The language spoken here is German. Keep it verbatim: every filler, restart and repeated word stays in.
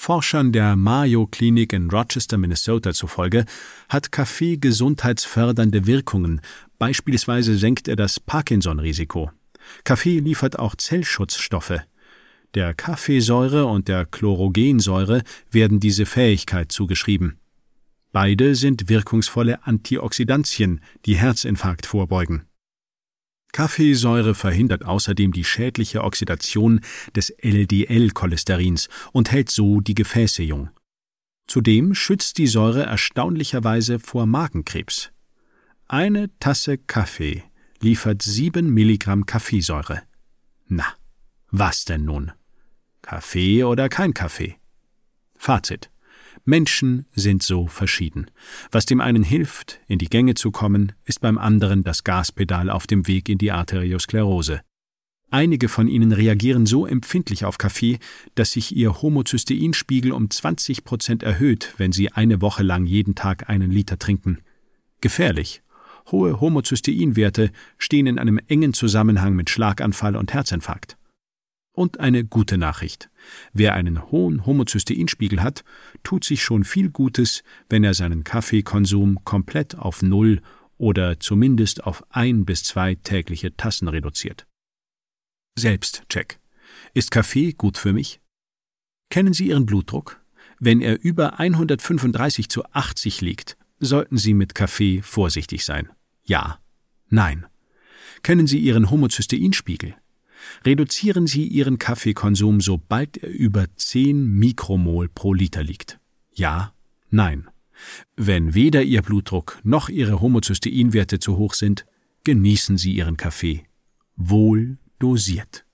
Forschern der Mayo Clinic in Rochester, Minnesota zufolge hat Kaffee gesundheitsfördernde Wirkungen, beispielsweise senkt er das Parkinson-Risiko. Kaffee liefert auch Zellschutzstoffe. Der Kaffeesäure und der Chlorogensäure werden diese Fähigkeit zugeschrieben. Beide sind wirkungsvolle Antioxidantien, die Herzinfarkt vorbeugen. Kaffeesäure verhindert außerdem die schädliche Oxidation des L D L-Cholesterins und hält so die Gefäße jung. Zudem schützt die Säure erstaunlicherweise vor Magenkrebs. Eine Tasse Kaffee liefert sieben Milligramm Kaffeesäure. Na, was denn nun? Kaffee oder kein Kaffee? Fazit: Menschen sind so verschieden. Was dem einen hilft, in die Gänge zu kommen, ist beim anderen das Gaspedal auf dem Weg in die Arteriosklerose. Einige von ihnen reagieren so empfindlich auf Kaffee, dass sich ihr Homozysteinspiegel um zwanzig Prozent erhöht, wenn sie eine Woche lang jeden Tag einen Liter trinken. Gefährlich. Hohe Homozysteinwerte stehen in einem engen Zusammenhang mit Schlaganfall und Herzinfarkt. Und eine gute Nachricht: Wer einen hohen Homozysteinspiegel hat, tut sich schon viel Gutes, wenn er seinen Kaffeekonsum komplett auf Null oder zumindest auf ein bis zwei tägliche Tassen reduziert. Selbstcheck. Ist Kaffee gut für mich? Kennen Sie Ihren Blutdruck? Wenn er über hundertfünfunddreißig zu achtzig liegt, sollten Sie mit Kaffee vorsichtig sein. Ja, nein. Kennen Sie Ihren Homozysteinspiegel? Reduzieren Sie Ihren Kaffeekonsum, sobald er über zehn Mikromol pro Liter liegt. Ja, nein. Wenn weder Ihr Blutdruck noch Ihre Homozysteinwerte zu hoch sind, genießen Sie Ihren Kaffee. Wohl dosiert.